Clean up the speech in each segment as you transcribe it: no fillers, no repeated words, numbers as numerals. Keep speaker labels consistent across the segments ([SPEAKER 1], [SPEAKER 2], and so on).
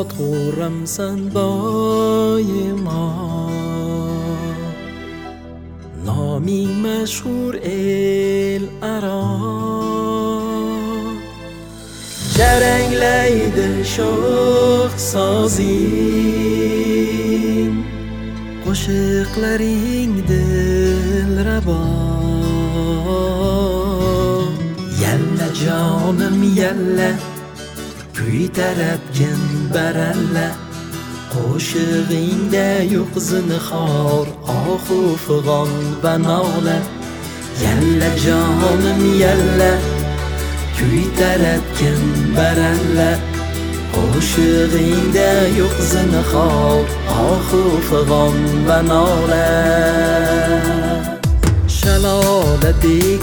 [SPEAKER 1] خورمسن دایما نامی مشهور الارا Çərəngləydi şox sazim Qoşıqların dilrəba Yəllə canım yəllə Kuy tərəbgin bərəllə Qoşığında yox zinxar Axu fığan və nalə Yəllə canım yəllə Kuy tərəbgin bərəllə Qoşığında yox zinxar Axu fığan və nalə Şəlalədik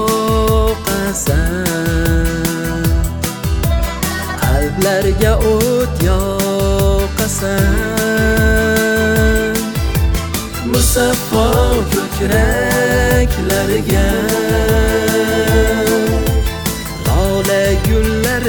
[SPEAKER 1] ağasən Qalblərgə o't yoqasan Musaffo ko'kraklarga Lola gullar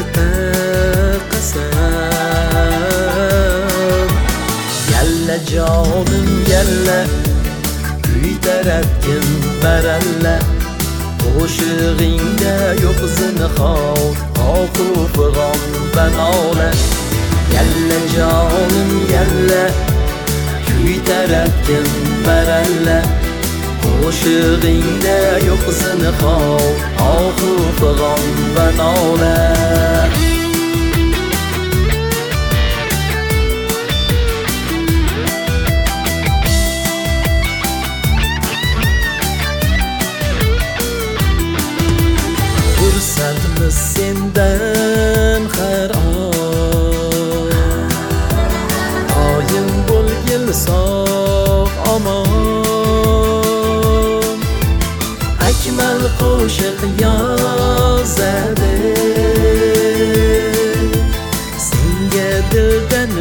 [SPEAKER 1] taqasan Yalla jonim yalla Kuy tarafgin baralla Qo'shig'ingda yo'q zinxor Axu fig'on va nola Yalla jonim yalla Kuy tarafgin baralla Qo'shig'ingda yo'q zinxor Axu fig'on va nola Fursatimiz sendan har oy Oyim bo'lgil sog' omon Akmal qo'shiq yozadi Senga dildan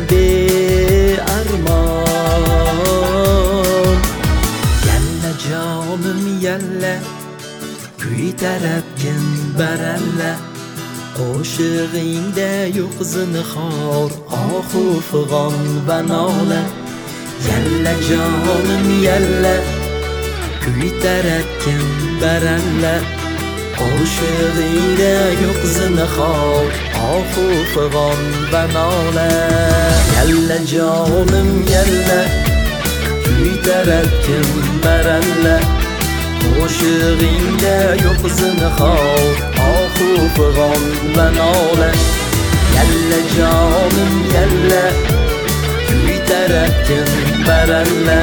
[SPEAKER 1] bearmon Yalla jonim yalla Kuy tarafgin baralla Qo'shig'ingda yo'q zinxor Axu fig'on va nola Yalla jonim yalla Kuy tarafgin baralla Qo'shig'ingda yo'q zinxor Axu fig'on va nola Yalla jonim yalla Kuy tarafgin baralla Qo'shig'ingda yo'q zinxor Axu fig'on va nola Yalla jonim yalla Kuy tarafgin baralla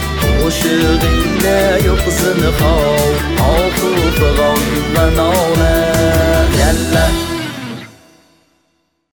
[SPEAKER 1] Qo'shig'ingda yo'q zinxor Axu fig'on va nola